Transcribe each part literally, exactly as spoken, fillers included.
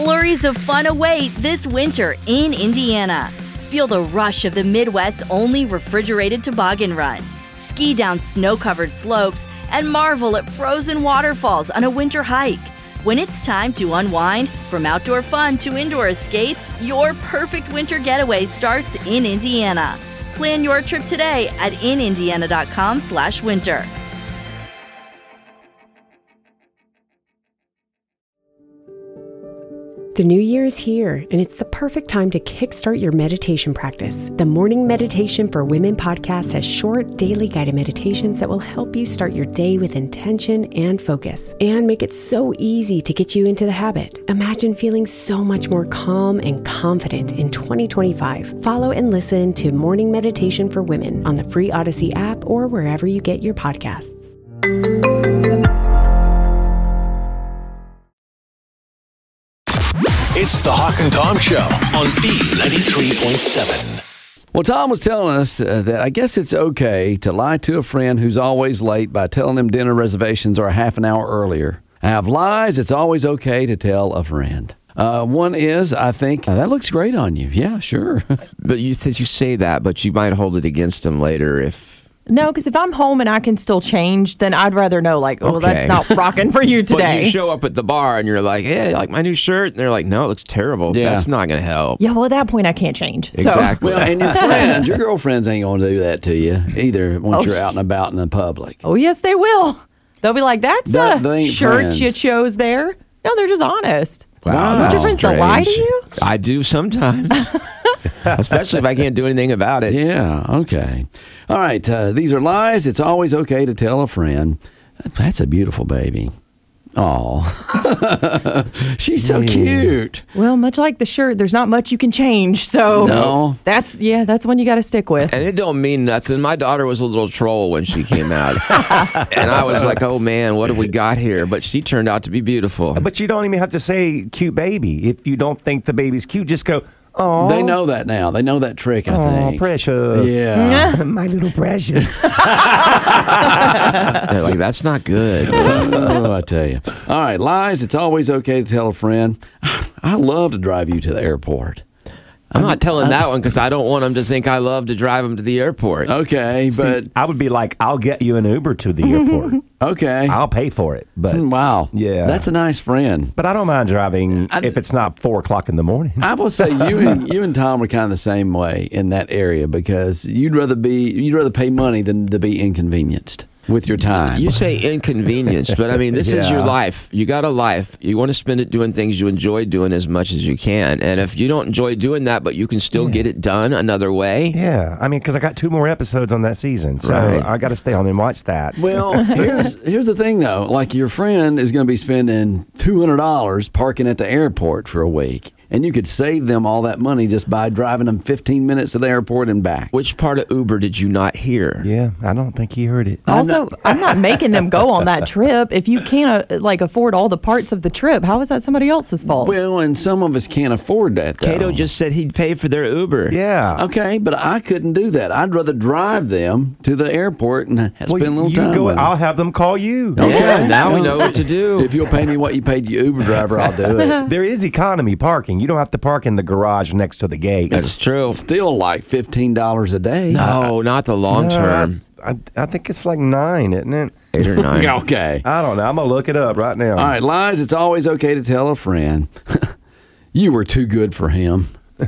Flurries of fun await this winter in Indiana. Feel the rush of the Midwest's only refrigerated toboggan run. Ski down snow-covered slopes and marvel at frozen waterfalls on a winter hike. When it's time to unwind, from outdoor fun to indoor escapes, your perfect winter getaway starts in Indiana. Plan your trip today at in indiana dot com slash winter. The new year is here, and it's the perfect time to kickstart your meditation practice. The Morning Meditation for Women podcast has short, daily guided meditations that will help you start your day with intention and focus, and make it so easy to get you into the habit. Imagine feeling so much more calm and confident in twenty twenty-five. Follow and listen to Morning Meditation for Women on the free Odyssey app or wherever you get your podcasts. It's the Hawk and Tom Show on B ninety-three point seven. Well, Tom was telling us uh, that I guess it's okay to lie to a friend who's always late by telling them dinner reservations are a half an hour earlier. I have lies it's always okay to tell a friend. Uh, one is, I think, uh, that looks great on you. Yeah, sure. But you, you say that, but you might hold it against them later if... No, because if I'm home and I can still change, then I'd rather know, like, well, okay. that's not rocking for you today. But you show up at the bar and you're like, hey, I like my new shirt. And they're like, no, it looks terrible. Yeah. That's not going to help. Yeah, well, at that point, I can't change. Exactly. So. Well, and your friends, your girlfriends ain't going to do that to you either once Oh. you're out and about in the public. Oh, yes, they will. They'll be like, that's That- a they ain't shirt friends. you chose there. No, they're just honest. Wow, Don't that's your friends strange. lie to you? I do sometimes. Especially if I can't do anything about it. Yeah, okay. All right, uh, these are lies it's always okay to tell a friend. That's a beautiful baby. Oh, she's so cute. Well, much like the shirt, there's not much you can change. So No. that's, yeah, that's one you got to stick with. And it don't mean nothing. My daughter was a little troll when she came out. And I was like, oh, man, what have we got here? But she turned out to be beautiful. But you don't even have to say cute baby. If you don't think the baby's cute, just go, oh. They know that now. They know that trick, I Oh, think. precious. Yeah. My little precious. They're like, that's not good. Oh, I tell you. All right, lies it's always okay to tell a friend. I love to drive you to the airport. I'm not telling that one because I don't want them to think I love to drive them to the airport. Okay, but... See, I would be like, I'll get you an Uber to the airport. Okay. I'll pay for it. But Wow. Yeah. That's a nice friend. but I don't mind driving I- if it's not four o'clock in the morning. I will say you and you and Tom are kind of the same way in that area because you'd rather be you'd rather pay money than to be inconvenienced with your time. You say inconvenience, but I mean, this is your Yeah. life. You got a life. You want to spend it doing things you enjoy doing as much as you can. And if you don't enjoy doing that, but you can still get it done another way. Yeah, I mean, because I got two more episodes on that season, so Right. I got to stay on and watch that. Well, here's here's the thing though. Like your friend is going to be spending two hundred dollars parking at the airport for a week, and you could save them all that money just by driving them fifteen minutes to the airport and back. Which part of Uber did you not hear? Yeah, I don't think he heard it. Also, I'm not making them go on that trip. If you can't uh, like afford all the parts of the trip, how is that somebody else's fault? Well, and some of us can't afford that. Though. Cato just said he'd pay for their Uber. Yeah. Okay, but I couldn't do that. I'd rather drive them to the airport and spend Well, a little you time go. with them. I'll have them call you. Okay. Yeah, now we know what to do. If you'll pay me what you paid your Uber driver, I'll do it. There is economy parking. You don't have to park in the garage next to the gate. That's true. Still like fifteen dollars a day. No, not the long No, term. I, I think it's like nine, isn't it? Eight or nine. Okay. I don't know. I'm gonna look it up right now. All right, lies. It's always okay to tell a friend. You were too good for him.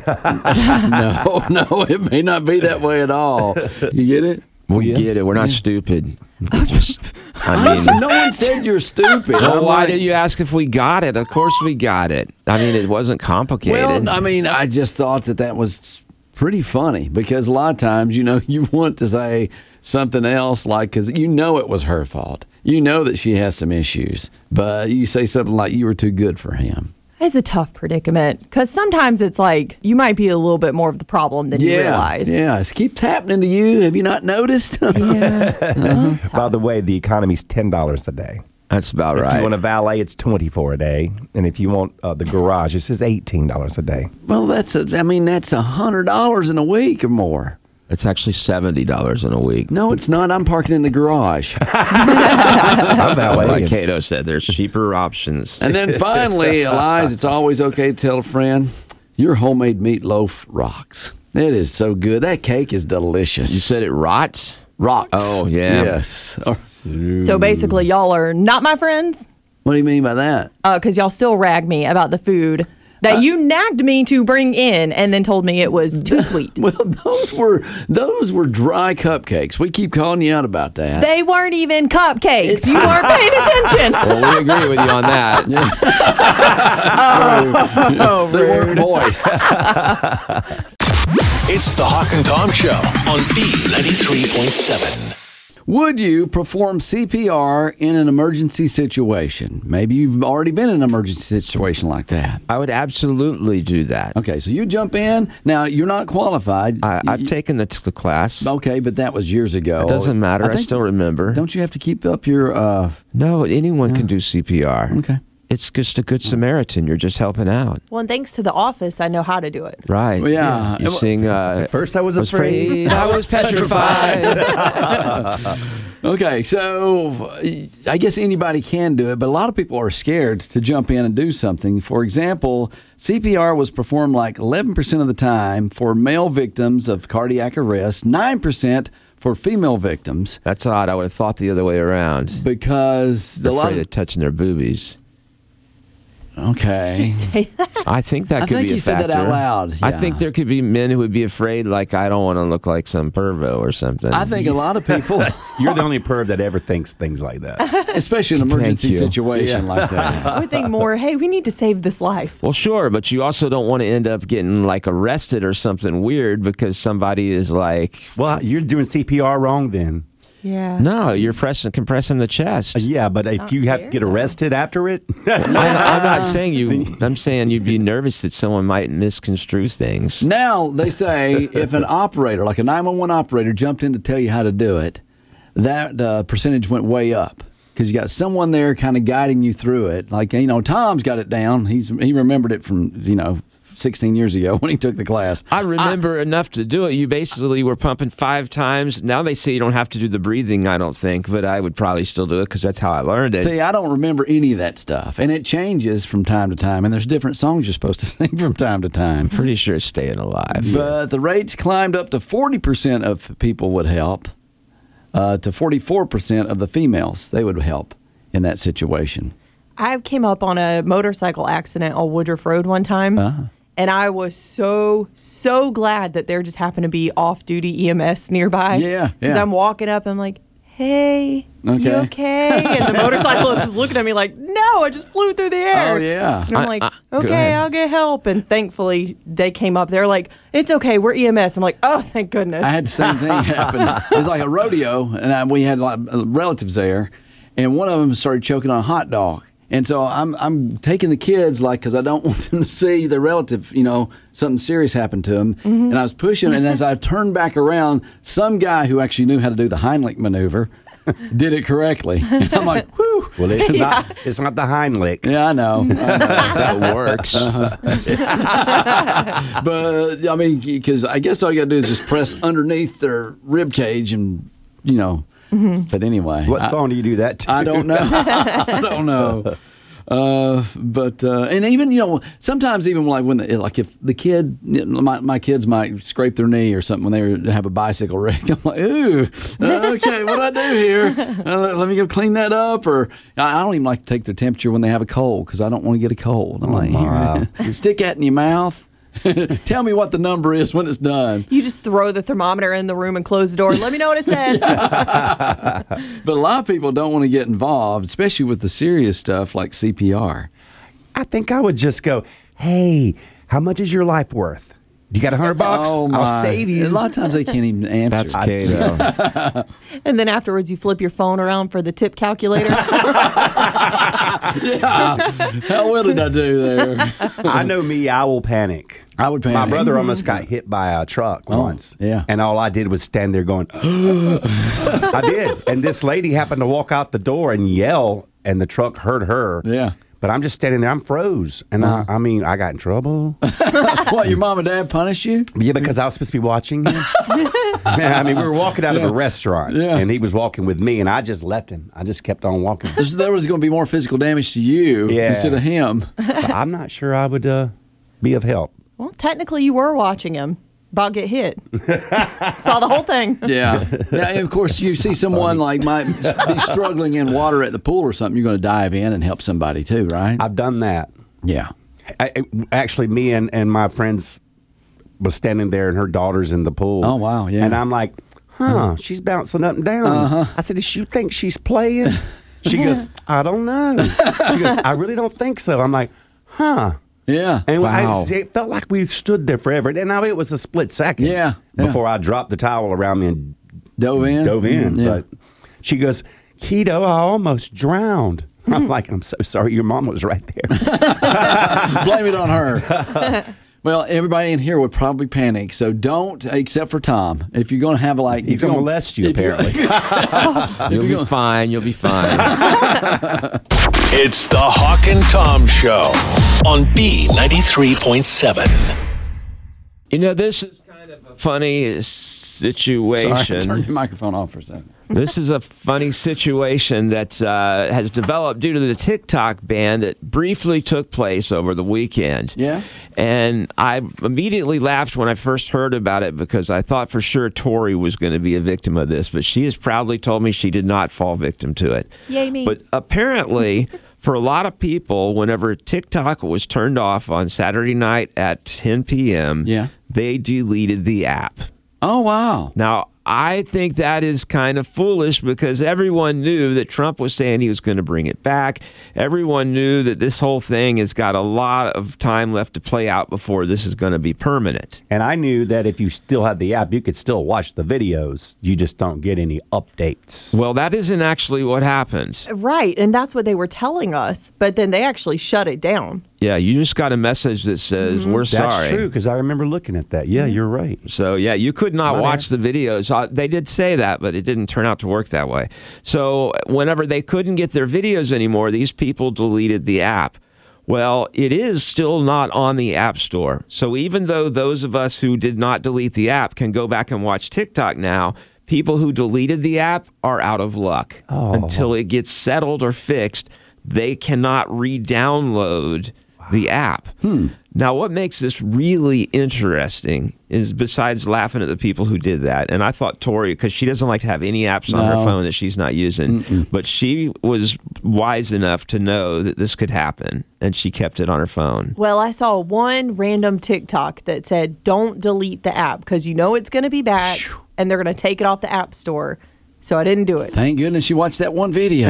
no, no, it may not be that way at all. You get it? We Yeah. get it. We're not stupid. We just, I Listen, mean, no one said you're stupid. well, I'm why like- did you ask if we got it? Of course we got it. I mean, it wasn't complicated. Well, I mean, I just thought that that was pretty funny because a lot of times, you know, you want to say something else like, because you know it was her fault. You know that she has some issues, but you say something like you were too good for him. It's a tough predicament because sometimes it's like you might be a little bit more of the problem than you Yeah, realize. yeah. It keeps happening to you. Have you not noticed? Yeah. By the way, the economy's ten dollars a day. That's about If right. you want a valet, it's twenty-four a day, and if you want uh, the garage, it says eighteen dollars a day. Well, that's a, I mean, that's a hundred dollars in a week or more. It's actually seventy dollars in a week. No, it's not. I'm parking in the garage. I'm that way. Like Cato said, there's cheaper options. And then finally, Eliza, it's always okay to tell a friend, your homemade meatloaf rocks. It is so good. That cake is delicious. You said it rots? Rocks. Oh, yeah. Yes. So basically, y'all are not my friends What do you mean by that? because y'all still rag me about the food that you nagged me to bring in and then told me it was too sweet. Well, those were those were dry cupcakes. We keep calling you out about that. They weren't even cupcakes. You weren't paying attention. Well, we agree with you on that. Oh, They weren't moist. It's the Hawk and Tom Show on B ninety-three point seven. Would you perform C P R in an emergency situation? Maybe you've already been in an emergency situation like that. I would absolutely do that. Okay, so you jump in. Now, you're not qualified. I, I've You- taken the, the class. Okay, but that was years ago. It doesn't matter. I, think- still remember. Don't you have to keep up your... Uh, No, anyone can do C P R. okay. It's just a good Samaritan. You're just helping out. Well, and thanks to The Office, I know how to do it. Right. Well, yeah. You sing, uh, First I was was afraid. afraid, I was petrified. Okay, so I guess anybody can do it, but a lot of people are scared to jump in and do something. For example, C P R was performed like eleven percent of the time for male victims of cardiac arrest, nine percent for female victims, That's odd. I would have thought the other way around. because They're a lot afraid of, of touching their boobies. okay. Say that. I think that I could think be a you said that factor. out loud, I yeah. think there could be men who would be afraid, like, I don't want to look like some pervo or something. I think a lot of people, You're the only perv that ever thinks things like that. especially in an emergency you. situation like that. I would think more, hey, we need to save this life. Well, sure, but you also don't want to end up getting like arrested or something weird because somebody is like, Well, you're doing C P R wrong then. Yeah. no, you're pressing, compressing the chest. Uh, Yeah, but if you have to get arrested after it, I, I'm not saying you. I'm saying you'd be nervous that someone might misconstrue things. Now, they say if an operator, like a nine one one operator, jumped in to tell you how to do it, that uh, percentage went way up because you got someone there kind of guiding you through it. Like, you know, Tom's got it down. He's He remembered it from, you know, sixteen years ago when he took the class. I remember enough to do it. You basically were pumping five times. Now they say you don't have to do the breathing, I don't think, but I would probably still do it because that's how I learned it. See, I don't remember any of that stuff. And it changes from time to time. And there's different songs you're supposed to sing from time to time. Pretty sure it's staying alive. But the rates climbed up to forty percent of people would help, uh, to forty-four percent of the females, they would help in that situation. I came up on a motorcycle accident on Woodruff Road one time. Uh-huh. And I was so, so glad that there just happened to be off-duty E M S nearby. Yeah, Because yeah. I'm walking up, I'm like, hey, Okay. you okay? And the motorcyclist is looking at me like, no, I just flew through the air. Oh, yeah. And I'm I- like, I- go okay, ahead. I'll get help. And thankfully, they came up. They're like, it's okay, we're E M S. I'm like, oh, thank goodness. I had the same thing happen. It was like a rodeo, and I, we had like relatives there, and one of them started choking on a hot dog. And so I'm I'm taking the kids, like, because I don't want them to see their relative, you know, something serious happened to them. Mm-hmm. And I was pushing, and as I turned back around, some guy who actually knew how to do the Heimlich maneuver did it correctly. And I'm like, whew. well, it's not. It's not the Heimlich. Yeah, I know. I know. that works. Uh-huh. But, I mean, because I guess all you got to do is just press underneath their rib cage and, you know. But anyway. What I- song do you do that to? I don't know. I don't know. Uh, but uh, and even you know sometimes even like when the, like if the kid my my kids might scrape their knee or something when they were- have a bicycle wreck, I'm like, ooh, uh, okay, what do I do here? Uh, let me go clean that up. Or I I don't even like to take their temperature when they have a cold because I don't want to get a cold. I'm like, wow. here, stick that in your mouth. Tell me what the number is when it's done. You just throw the thermometer in the room and close the door. Let me know what it says. But a lot of people don't want to get involved, especially with the serious stuff like C P R. I think I would just go, hey, how much is your life worth? You got a hundred bucks? Oh my! I'll save you. A lot of times they can't even answer. That's Kato. And then afterwards, you flip your phone around for the tip calculator. Yeah. How well did I do there? I know me, I will panic. I would panic. My brother almost got hit by a truck Oh, once. yeah. And all I did was stand there going, I did. And this lady happened to walk out the door and yell, and the truck hurt her. Yeah. But I'm just standing there. I'm froze. And Uh-huh. I, I mean, I got in trouble. What, your mom and dad punish you? Yeah, because I was supposed to be watching him. I mean, we were walking out of Yeah. a restaurant, Yeah. and he was walking with me, and I just left him. I just kept on walking. There's- There was going to be more physical damage to you Yeah. instead of him. So I'm not sure I would uh, be of help. Well, technically, you were watching him about get hit. Saw the whole thing. Yeah. Now, and of course, you see someone like might be struggling in water at the pool or something, you're going to dive in and help somebody too, right? I've done that. Yeah. I, I- actually, me and, and my friends was standing there, and her daughter's in the pool. Oh, wow, yeah. And I'm like, huh, she's bouncing up and down. Uh-huh. I said, does you think she's playing? She goes, I don't know. She goes, I really don't think so. I'm like, huh. Yeah. And Wow. I, it felt like we stood there forever. And now it was a split second Yeah, yeah. before I dropped the towel around me and Dove in? dove in. Yeah. But she goes, Keto, I almost drowned. I'm like, I'm so sorry. Your mom was right there. Blame it on her. Well, everybody in here would probably panic, so don't, except for Tom. If you're going to have like, He's if you're going to molest you, if you're- apparently. You'll be fine. You'll be fine. It's the Hawk and Tom Show on B ninety-three point seven. You know, this is kind of a funny situation. Sorry, turn your microphone off for a second. This is a funny situation that uh, has developed due to the TikTok ban that briefly took place over the weekend. Yeah. And I immediately laughed when I first heard about it because I thought for sure Tori was going to be a victim of this, but she has proudly told me she did not fall victim to it. Yay me. But apparently, for a lot of people, whenever TikTok was turned off on Saturday night at ten p.m., Yeah. they deleted the app. Oh, wow. Now, I think that is kind of foolish because everyone knew that Trump was saying he was going to bring it back. Everyone knew that this whole thing has got a lot of time left to play out before this is going to be permanent. And I knew that if you still had the app, you could still watch the videos. You just don't get any updates. Well, that isn't actually what happened. Right, and that's what they were telling us, but then they actually shut it down. Yeah, you just got a message that says, we're sorry. That's true, because I remember looking at that. Yeah, you're right. So, yeah, you could not My watch the videos. Uh, they did say that, but it didn't turn out to work that way. So, whenever they couldn't get their videos anymore, these people deleted the app. Well, it is still not on the App Store. So, even though those of us who did not delete the app can go back and watch TikTok now, people who deleted the app are out of luck. Oh. Until it gets settled or fixed, they cannot re-download the app. Hmm. Now, what makes this really interesting is besides laughing at the people who did that, and I thought Tori, because she doesn't like to have any apps on No. her phone that she's not using, Mm-mm. but she was wise enough to know that this could happen, and she kept it on her phone. Well, I saw one random TikTok that said, don't delete the app because you know it's going to be back and they're going to take it off the App Store. So I didn't do it. Thank goodness you watched that one video.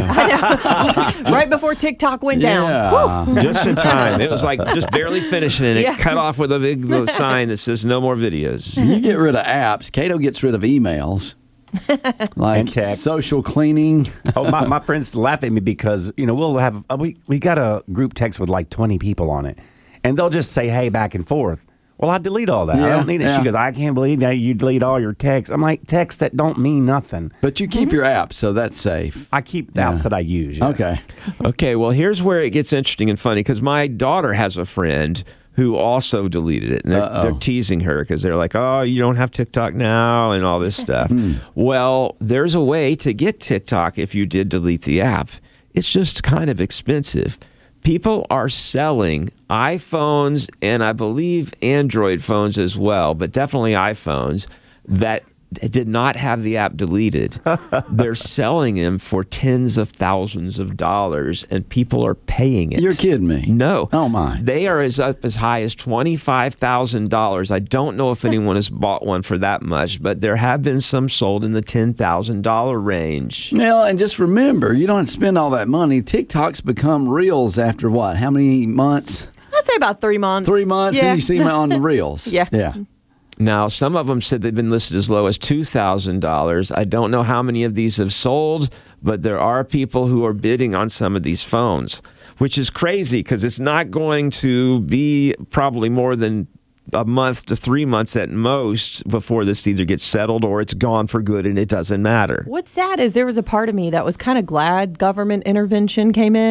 Right before TikTok went down. Yeah. Whew. Just in time. It was like just barely finishing, and it Yeah. cut off with a big little sign that says no more videos. You get rid of apps. Cato gets rid of emails. Like And texts. social cleaning. Oh, my, my friends laugh at me because, you know, we'll have, uh, we, we got a group text with like twenty people on it. And they'll just say, hey, back and forth. Well, I delete all that. I Yeah, don't need it. yeah. She goes, I can't believe that you delete all your texts. I'm like, texts that don't mean nothing. But you keep your apps, so that's safe. I keep the Yeah. apps that I use. yeah. Okay. Okay, well, here's where it gets interesting and funny because my daughter has a friend who also deleted it. And they're, Uh-oh. they're teasing her because they're like, oh, you don't have TikTok now and all this stuff. Well, there's a way to get TikTok if you did delete the app. It's just kind of expensive. People are selling iPhones and I believe Android phones as well, but definitely iPhones that did not have the app deleted. They're selling them for tens of thousands of dollars and people are paying it. You're kidding me. No. Oh, my. They are as up as high as twenty-five thousand dollars. I don't know if anyone has bought one for that much, but there have been some sold in the ten thousand dollars range. Well, and just remember, you don't have to spend all that money. TikTok's become Reels after what? How many months? I'd say about three months. Three months, Yeah. and you see them on the Reels. Yeah. Yeah. Now, some of them said they've been listed as low as two thousand dollars. I don't know how many of these have sold, but there are people who are bidding on some of these phones, which is crazy because it's not going to be probably more than a month to three months at most before this either gets settled or it's gone for good and it doesn't matter. What's sad is there was a part of me that was kind of glad government intervention came in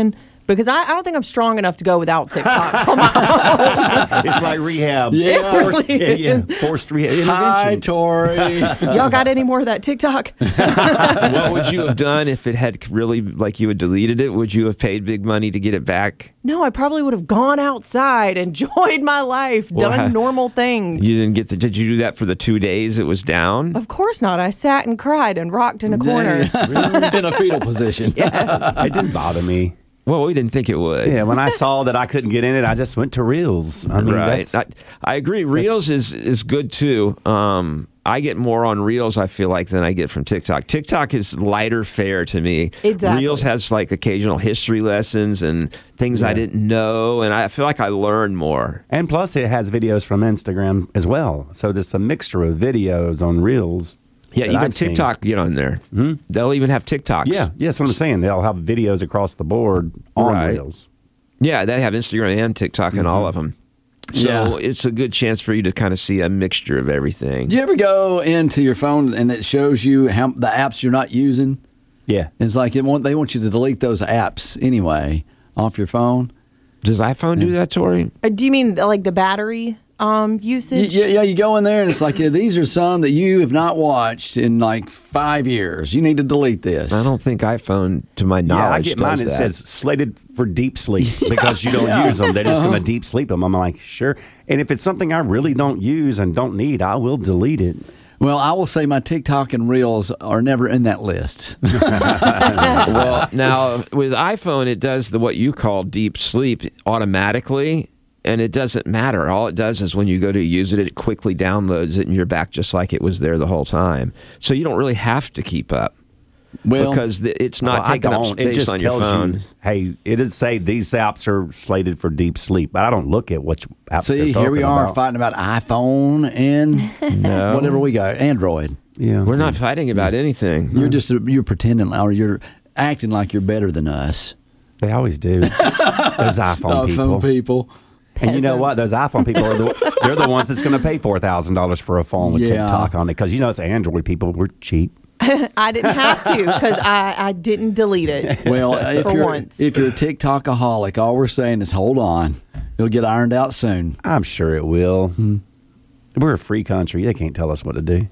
Because I, I don't think I'm strong enough to go without TikTok on my own. It's like rehab. Yeah. Forced, yeah, yeah. Forced rehab. Hi, Intervention. Tori. Y'all got any more of that TikTok? What would you have done if it had really, like you had deleted it? Would you have paid big money to get it back? No, I probably would have gone outside, enjoyed my life, Well, done ha- normal things. You didn't get the, did you do that for the two days it was down? Of course not. I sat and cried and rocked in a corner. In a fetal position. Yes. It didn't bother me. Well, we didn't think it would. Yeah, when I saw that I couldn't get in it, I just went to Reels. I mean, right. that's, I, I agree. Reels is, is good too. Um, I get more on Reels, I feel like, than I get from TikTok. TikTok is lighter fare to me. Exactly. Reels has like occasional history lessons and things I didn't know, and I feel like I learn more. and plus it has videos from Instagram as well. So there's a mixture of videos on Reels. Yeah, that even I've seen. TikTok get on there. Hmm? They'll even have TikToks. Yeah, yeah, that's what I'm saying. They'll have videos across the board on Right. Reels. Yeah, they have Instagram and TikTok and all of them. So Yeah. it's a good chance for you to kind of see a mixture of everything. Do you ever go into your phone and it shows you how the apps you're not using? Yeah. It's like it want, they want you to delete those apps anyway off your phone. Does iPhone do that, Tori? Uh, Do you mean uh, like the battery um, Y- usage? Yeah, yeah, you go in there and it's like, yeah, these are some that you have not watched in like five years. You need to delete this. I don't think iPhone, to my knowledge, Yeah, I get mine. does It that. says slated for deep sleep because you don't Yeah. use them. They're just Uh-huh. going to deep sleep them. I'm like, sure. And if it's something I really don't use and don't need, I will delete it. Well, I will say my TikTok and Reels are never in that list. Well, now with iPhone, it does the what you call deep sleep automatically, and it doesn't matter. All it does is when you go to use it, it quickly downloads it, and you're back just like it was there the whole time. So you don't really have to keep up Well, because the, it's not Well, I taking up don't. It space just on your tells phone. you, hey, it'd say these apps are slated for deep sleep, but I don't look at which apps they're see, talking here we are about. fighting about iPhone and No. whatever we got, Android. Yeah, We're not fighting about anything. You're just you're pretending or you're acting like you're better than us. They always do. Those iPhone people. iPhone people. And you know what? Those iPhone people are the they're the ones that's going to pay four thousand dollars for a phone with Yeah. TikTok on it because you know it's Android people. We're cheap. I didn't have to because I, I didn't delete it. Well, if For you're once. if you're a TikTokaholic, all we're saying is hold on. It'll get ironed out soon. I'm sure it will. Hmm. We're a free country. They can't tell us what to do.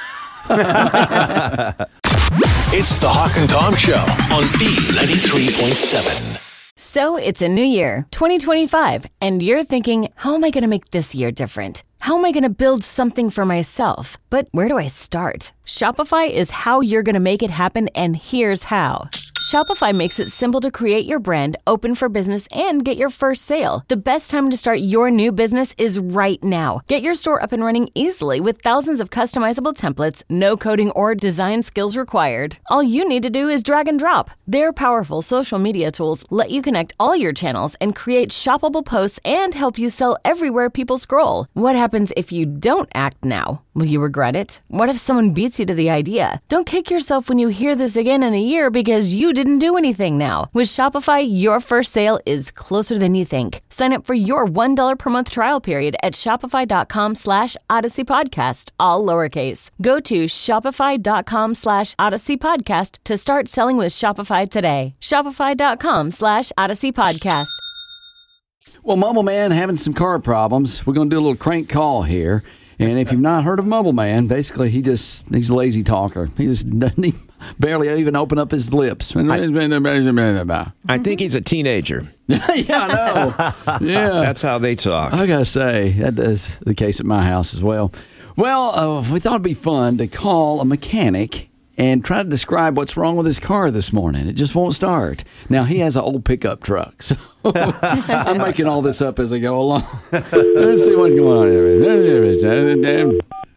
It's the Hawk and Tom Show on B ninety-three point seven. So it's a new year, twenty twenty-five, and you're thinking, how am I going to make this year different? How am I going to build something for myself? But where do I start? Shopify is how you're going to make it happen, and here's how. Shopify makes it simple to create your brand, open for business, and get your first sale. The best time to start your new business is right now. Get your store up and running easily with thousands of customizable templates, no coding or design skills required. All you need to do is drag and drop. Their powerful social media tools let you connect all your channels and create shoppable posts and help you sell everywhere people scroll. What happens if you don't act now? Will you regret it? What if someone beats you to the idea? Don't kick yourself when you hear this again in a year because you didn't do anything now. With Shopify, your first sale is closer than you think. Sign up for your one dollar per month trial period at shopify.com slash Odyssey Podcast, all lowercase. Go to shopify.com slash Odyssey Podcast to start selling with Shopify today. Shopify.com slash Odyssey Podcast. Well, Mumble Man having some car problems. We're going to do a little crank call here. And if you've not heard of Mumble Man, basically he just he's a lazy talker. He just doesn't even, barely even open up his lips. I think he's a teenager. yeah, I know. Yeah, That's how they talk. I gotta say that is the case at my house as well. Well, uh, we thought it'd be fun to call a mechanic and try to describe what's wrong with his car this morning. It just won't start. Now, he has an old pickup truck, so I'm making all this up as I go along. Let's see what's going on here.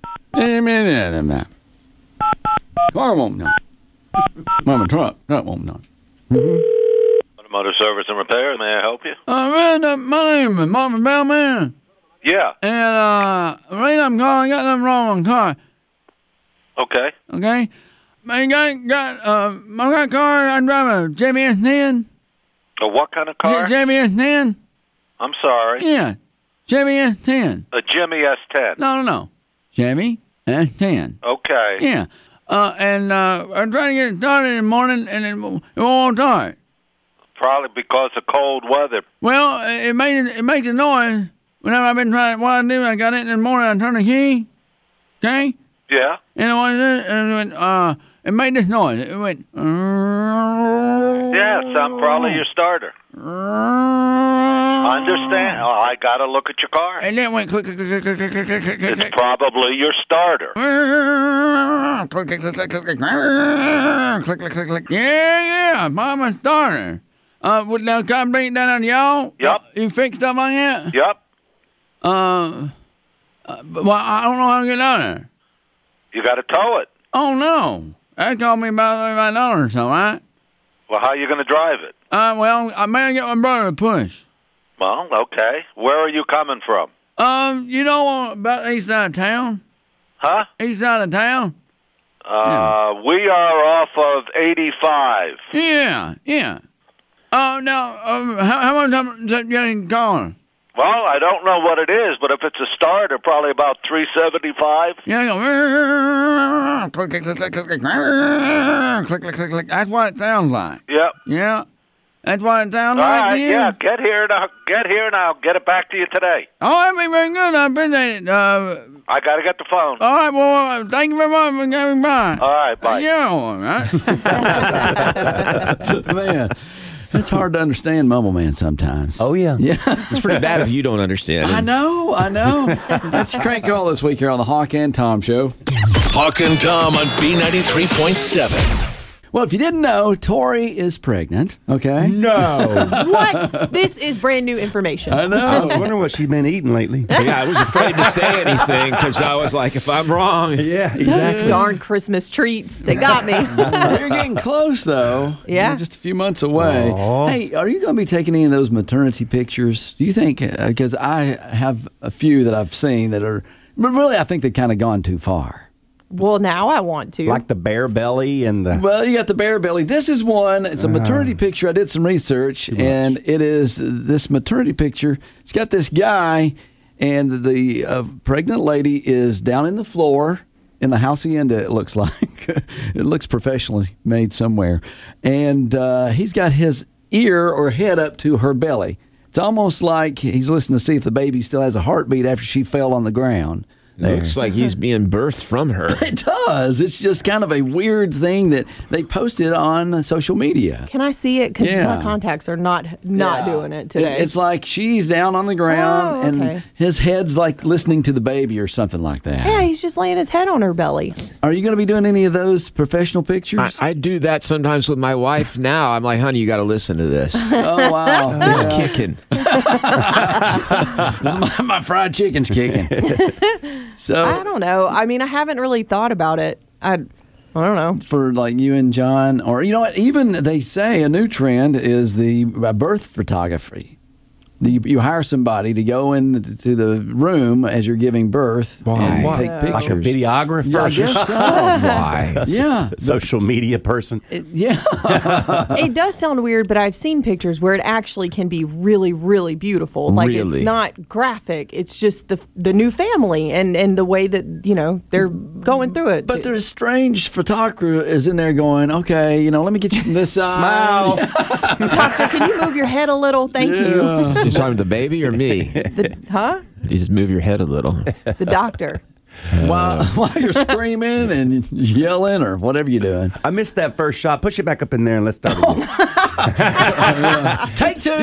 Car won't know. Well, my truck, truck won't know. Automotive Service and Repair, may I help you? Uh, man, uh, my name is Marvin Bellman, Yeah. and uh, the reason I'm calling, I got nothing wrong with the car, Okay. okay? I got, got, uh, I got a car, I drive a J B S ten. A what kind of car? J B S ten? I'm sorry. Yeah, J B S ten. A Jimmy S ten. No, no, no. Chevy S ten. Okay. Yeah. Uh, and uh, I'm trying to get it started in the morning, and it, it won't start. Probably because of cold weather. Well, it made it makes a noise whenever I've been trying. What I do, I got it in the morning. I turn the key. Okay. Yeah. And it went, and it went, uh, it made this noise. It went. Yeah, some probably your starter. Understand? Oh, I got to look at your car. And then it went click, click, click, click, click, click, click, click, It's click. probably your starter. Click, click, click, click, click, click, click, click, click, click. Yeah, yeah, Mama starter. Uh, would now can I bring it down on y'all? Yep. You fix stuff like that? Yep. Uh, uh, but, well, I don't know how to get down there. You got to tow it. Oh no, that cost me about thirty-five dollars or something, right? Well, how are you going to drive it? Uh, well, I may get my brother to push. Well, okay. Where are you coming from? Um, you know about the east side of town? Huh? East side of town? Uh, we are off of eighty-five. Yeah, yeah. Oh, uh, now, um, how, how much time is that getting calling? Well, I don't know what it is, but if it's a starter, probably about three seventy-five. Yeah, I go, click, click, click, click, click, click, click, click, click. That's what it sounds like. Yep. Yeah, that's what it sounds All like. right, yeah. yeah, get here and I'll get here and I'll get it back to you today. Oh, that'd be very good. I appreciate it. Uh, I got to get the phone. all right, well, uh, thank you very much for coming by. All right, bye. Yeah, all right. Man, it's hard to understand Mumble Man sometimes. Oh, yeah. Yeah. It's pretty bad if you don't understand. I know, I know. That's your crank call this week here on the Hawk and Tom Show. Hawk and Tom on B ninety-three point seven. Well, if you didn't know, Tori is pregnant, okay? No. What? This is brand new information. I I know. was wondering what she'd been eating lately. Yeah, I was afraid to say anything because I was like, if I'm wrong. Yeah, exactly. Darn Christmas treats. They got me. You're getting close, though. Yeah. You're just a few months away. Aw. Hey, are you going to be taking any of those maternity pictures? Do you think, because I have a few that I've seen that are, but really I think they've kind of gone too far. Well, now I want to. Like the bare belly and the. Well, you got the bare belly. This is one. It's a maternity picture. I did some research, and it is this maternity picture. It's got this guy, and the uh, pregnant lady is down in the floor in the hacienda, it looks like. It looks professionally made somewhere. And uh, he's got his ear or head up to her belly. It's almost like he's listening to see if the baby still has a heartbeat after she fell on the ground. It looks like he's being birthed from her. It does. It's just kind of a weird thing that they posted on social media. Can I see it? Because Yeah. my contacts are not not Yeah. doing it today. It's, it's like she's down on the ground Oh, okay. and his head's like listening to the baby or something like that. yeah, he's just laying his head on her belly. Are you going to be doing any of those professional I, pictures? I do that sometimes with my wife now. I'm like, honey, you got to listen to this. oh, wow. It's Yeah. kicking. This is my, my fried chicken's kicking. So I don't know. I mean, I haven't really thought about it. I, I don't know. for like you and John, or you know what, even they say a new trend is the uh, birth photography. You, you hire somebody to go into the room as you're giving birth Why? and Why? take pictures. Like a videographer? Yeah, I guess so. Why? Yeah. Social media person. It- yeah. It does sound weird, but I've seen pictures where it actually can be really, really beautiful. Like it's Really? not graphic. It's just the the new family and, and the way that, you know, they're going through it. But there's strange photographer is in there going, okay, you know, let me get you from this side. Smile. Doctor, can you move your head a little? Thank Yeah. You talking to the baby or me? you. The, huh? You just move your head a little. The doctor. While, while you're screaming and yelling or whatever you're doing. I missed that first shot. Push it back up in there and let's start again. Take two.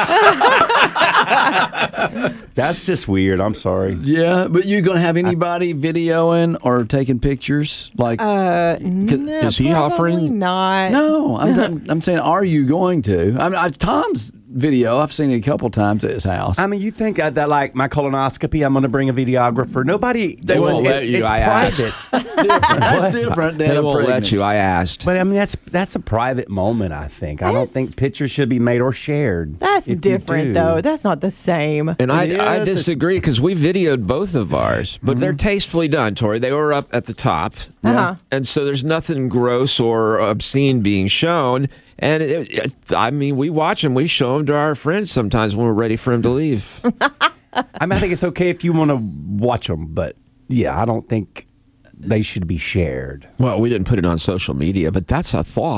That's just weird. I'm sorry. Yeah, but you going to have anybody videoing or taking pictures? Like, Uh, no, Is he probably offering? not. no, I'm, I'm, I'm saying, are you going to? I mean, I, Tom's video, I've seen it a couple times at his house. I mean, you think uh, that like my colonoscopy, I'm going to bring a videographer. Nobody. They it's, won't it's, let you, It's I asked. private. That's different. That's different than They a won't pregnant. let you. I asked. But I mean, that's that's a private moment. I think. I don't That's- think pictures should be made or shared. That's if you different, do. though. That's not the same. And I, It I is. disagree because we videoed both of ours, but they're tastefully done, Tori. They were up at the top. Uh-huh. And so there's nothing gross or obscene being shown. And it, it, I mean, we watch them. We show them to our friends sometimes when we're ready for them to leave. I mean, I think it's okay if you want to watch them, but yeah, I don't think they should be shared. Well, we didn't put it on social media, but that's a thought.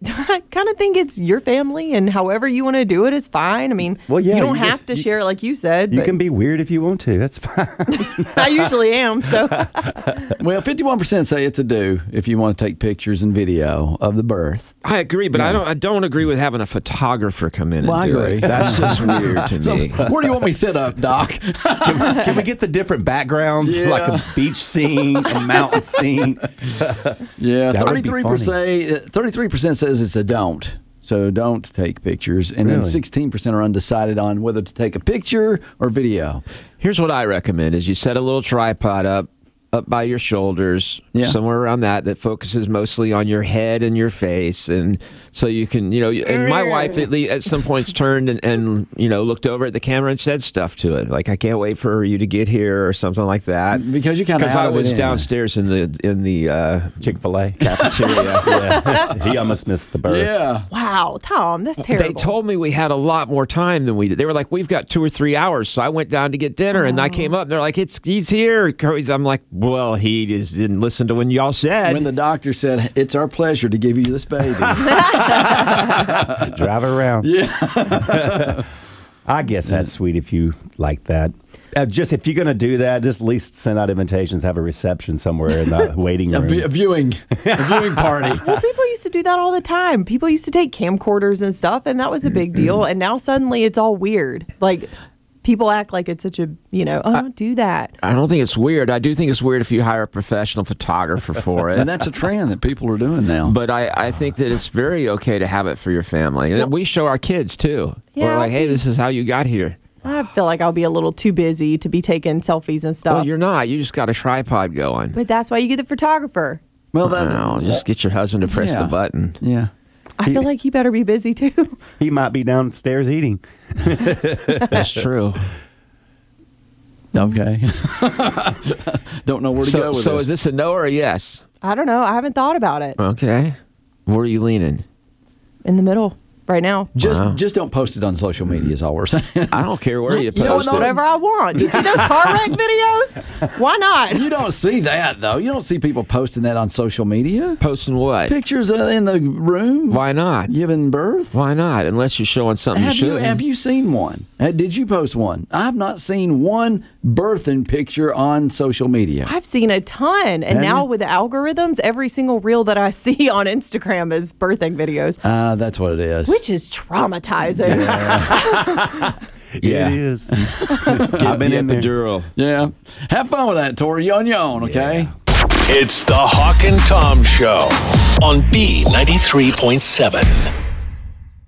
I kind of think it's your family, and however you want to do it is fine. I mean, Well, yeah, you don't you have get- to you- share it like you said. You but can be weird if you want to. That's fine. I usually am. So Well, fifty-one percent say it's a do if you want to take pictures and video of the birth. I agree, but I don't. I don't agree with having a photographer come in Well, I and do agree. it. That's just weird to So, me. where do you want me set up, Doc? Can, can we get the different backgrounds, Yeah. like a beach scene, a mountain scene? Yeah, That would be thirty-three percent. Thirty-three percent says it's a don't. So don't take pictures, and then Really? sixteen percent are undecided on whether to take a picture or video. Here's what I recommend: is you set a little tripod up, up by your shoulders, Yeah. somewhere around that, that focuses mostly on your head and your face, and so you can, you know. And my wife at, le- at some points turned and, and you know looked over at the camera and said stuff to it, like "I can't wait for you to get here" or something like that. Because you kind of Because I was downstairs in the in the uh, Chick-fil-A. cafeteria. Yeah. He almost missed the birth. Yeah. wow, Tom, that's terrible. They told me we had a lot more time than we did. They were like, "We've got two or three hours." So I went down to get dinner, and I came up, and they're like, "It's he's here." I'm like, "Well, he just didn't listen to when y'all said." When the doctor said, "It's our pleasure to give you this baby." Drive her around. Yeah. I guess that's sweet if you like that. Uh, just if you're going to do that, just at least send out invitations, have a reception somewhere in the waiting A, room. vi- a viewing, a viewing party. Well, people used to do that all the time. People used to take camcorders and stuff, and that was a big deal. And now suddenly it's all weird. Like people act like it's such a, you know, oh, don't do that. I don't think it's weird. I do think it's weird if you hire a professional photographer for it. And that's a trend that people are doing now. But I, I think that it's very okay to have it for your family. And we show our kids, too. Yeah, We're like, hey, this is how you got here. I feel like I'll be a little too busy to be taking selfies and stuff. Well, you're not. You just got a tripod going. but that's why you get the photographer. well, that, No, just get your husband to press Yeah. the button. yeah. I feel like he better be busy too. He might be downstairs eating. That's true. Okay. Don't know where to So, go with so this. is this a no or a yes? I don't know. I haven't thought about it. Okay. Where are you leaning? In the middle right now. Just, Wow. just don't post it on social media. Is all we're saying. I don't care where you You know post what, it. Whatever I want. You see those car wreck videos? Why not? You don't see that though. You don't see people posting that on social media. Posting what? Pictures uh, in the room Why not? giving birth. Why not? Unless you're showing something Have you you shouldn't. have you seen one? Uh, Did you post one? I've not seen one birthing picture on social media. I've seen a ton. And Have now you? with the algorithms, every single reel that I see on Instagram is birthing videos, Uh, that's what it is. which is traumatizing. Yeah. It is. I've been the in there. epidural. Yeah. Have fun with that, Tori. Yon yon, okay? It's the Hawk and Tom Show on B ninety-three point seven.